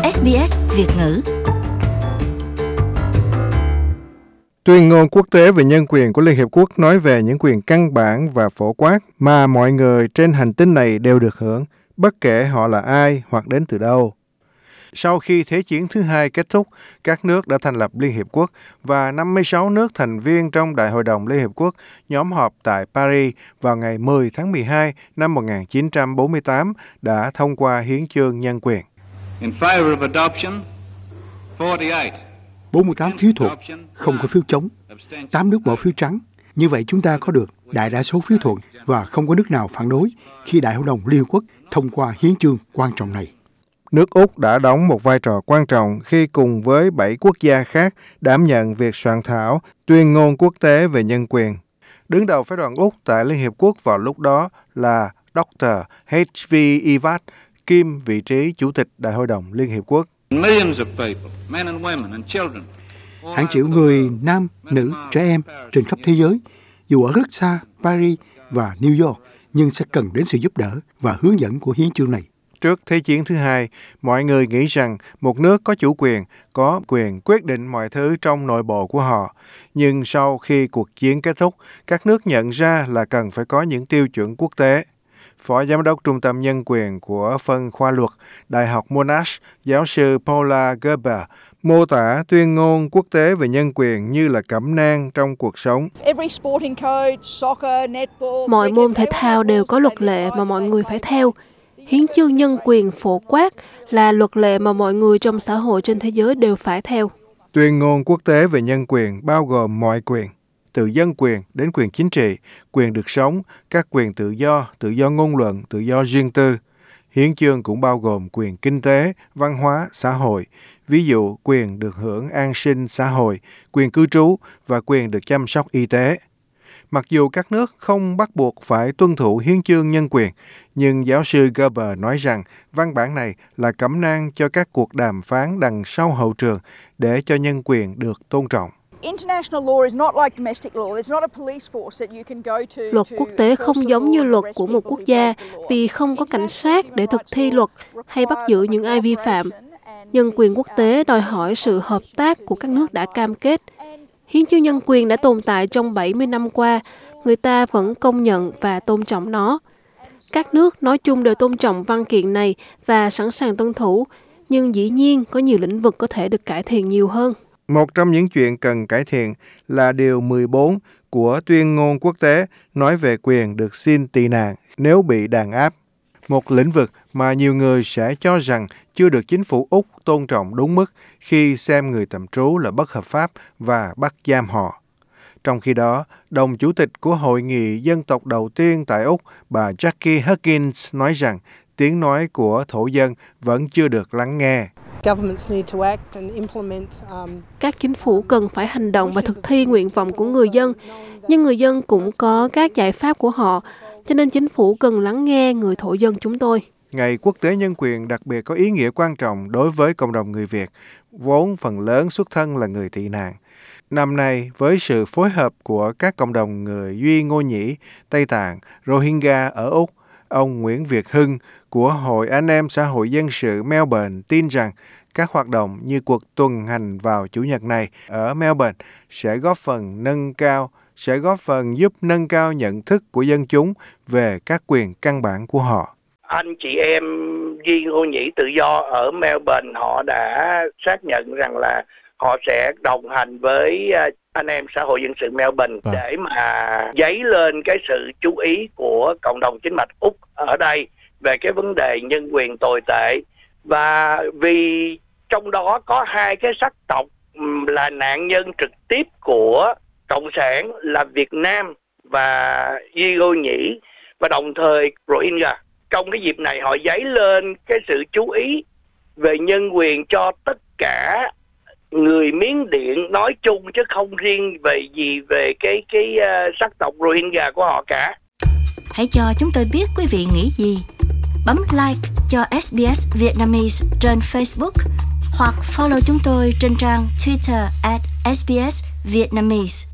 SBS Việt ngữ. Tuyên ngôn quốc tế về nhân quyền của Liên Hiệp Quốc nói về những quyền căn bản và phổ quát mà mọi người trên hành tinh này đều được hưởng, bất kể họ là ai hoặc đến từ đâu. Sau khi Thế chiến thứ hai kết thúc, các nước đã thành lập Liên Hiệp Quốc và 56 nước thành viên trong Đại hội đồng Liên Hiệp Quốc nhóm họp tại Paris vào ngày 10 tháng 12 năm 1948 đã thông qua Hiến chương Nhân quyền. 48 phiếu thuận, không có phiếu chống, 8 nước bỏ phiếu trắng. Như vậy chúng ta có được đại đa số phiếu thuận và không có nước nào phản đối khi Đại hội đồng Liên Hợp Quốc thông qua hiến chương quan trọng này. Nước Úc đã đóng một vai trò quan trọng khi cùng với 7 quốc gia khác đảm nhận việc soạn thảo tuyên ngôn quốc tế về nhân quyền. Đứng đầu phái đoàn Úc tại Liên Hiệp Quốc vào lúc đó là Dr. H.V. Evatt, kiêm vị trí Chủ tịch Đại hội đồng Liên Hiệp Quốc. Hàng triệu người, nam, nữ, trẻ em trên khắp thế giới, dù ở rất xa Paris và New York, nhưng sẽ cần đến sự giúp đỡ và hướng dẫn của hiến chương này. Trước Thế chiến thứ hai, mọi người nghĩ rằng một nước có chủ quyền, có quyền quyết định mọi thứ trong nội bộ của họ. Nhưng sau khi cuộc chiến kết thúc, các nước nhận ra là cần phải có những tiêu chuẩn quốc tế. Phó Giám đốc Trung tâm Nhân quyền của phân khoa luật, Đại học Monash, giáo sư Paula Gerber, mô tả tuyên ngôn quốc tế về nhân quyền như là cẩm nang trong cuộc sống. Mọi môn thể thao đều có luật lệ mà mọi người phải theo. Hiến chương nhân quyền phổ quát là luật lệ mà mọi người trong xã hội trên thế giới đều phải theo. Tuyên ngôn quốc tế về nhân quyền bao gồm mọi quyền, từ dân quyền đến quyền chính trị, quyền được sống, các quyền tự do ngôn luận, tự do riêng tư. Hiến chương cũng bao gồm quyền kinh tế, văn hóa, xã hội, ví dụ quyền được hưởng an sinh xã hội, quyền cư trú và quyền được chăm sóc y tế. Mặc dù các nước không bắt buộc phải tuân thủ hiến chương nhân quyền, nhưng giáo sư Gerber nói rằng văn bản này là cẩm nang cho các cuộc đàm phán đằng sau hậu trường để cho nhân quyền được tôn trọng. Luật quốc tế không giống như luật của một quốc gia vì không có cảnh sát để thực thi luật hay bắt giữ những ai vi phạm. Nhân quyền quốc tế đòi hỏi sự hợp tác của các nước đã cam kết. Hiến chương nhân quyền đã tồn tại trong 70 năm qua, người ta vẫn công nhận và tôn trọng nó. Các nước nói chung đều tôn trọng văn kiện này và sẵn sàng tuân thủ, nhưng dĩ nhiên có nhiều lĩnh vực có thể được cải thiện nhiều hơn. Một trong những chuyện cần cải thiện là điều 14 của tuyên ngôn quốc tế nói về quyền được xin tị nạn nếu bị đàn áp. Một lĩnh vực mà nhiều người sẽ cho rằng chưa được chính phủ Úc tôn trọng đúng mức khi xem người tạm trú là bất hợp pháp và bắt giam họ. Trong khi đó, đồng chủ tịch của Hội nghị dân tộc đầu tiên tại Úc, bà Jackie Huggins nói rằng tiếng nói của thổ dân vẫn chưa được lắng nghe. Các chính phủ cần phải hành động và thực thi nguyện vọng của người dân, nhưng người dân cũng có các giải pháp của họ, cho nên chính phủ cần lắng nghe người thổ dân chúng tôi. Ngày Quốc tế Nhân quyền đặc biệt có ý nghĩa quan trọng đối với cộng đồng người Việt, vốn phần lớn xuất thân là người tị nạn. Năm nay, với sự phối hợp của các cộng đồng người Duy Ngô Nhĩ, Tây Tạng, Rohingya ở Úc, ông Nguyễn Việt Hưng của Hội Anh em Xã hội Dân sự Melbourne tin rằng các hoạt động như cuộc tuần hành vào Chủ nhật này ở Melbourne sẽ góp phần giúp nâng cao nhận thức của dân chúng về các quyền căn bản của họ. Anh chị em Duy Ngô Nhĩ tự do ở Melbourne họ đã xác nhận rằng là họ sẽ đồng hành với anh em xã hội dân sự Melbourne để mà dấy lên cái sự chú ý của cộng đồng chính mạch Úc ở đây về cái vấn đề nhân quyền tồi tệ. Và vì trong đó có hai cái sắc tộc là nạn nhân trực tiếp của Cộng sản là Việt Nam và Duy Ngô Nhĩ và đồng thời Rohingya. Trong cái dịp này họ dấy lên cái sự chú ý về nhân quyền cho tất cả người Miến Điện nói chung chứ không riêng về cái sắc tộc Rohingya của họ cả. Hãy cho chúng tôi biết quý vị nghĩ gì. Bấm like cho SBS Vietnamese trên Facebook hoặc follow chúng tôi trên trang Twitter @SBS Vietnamese.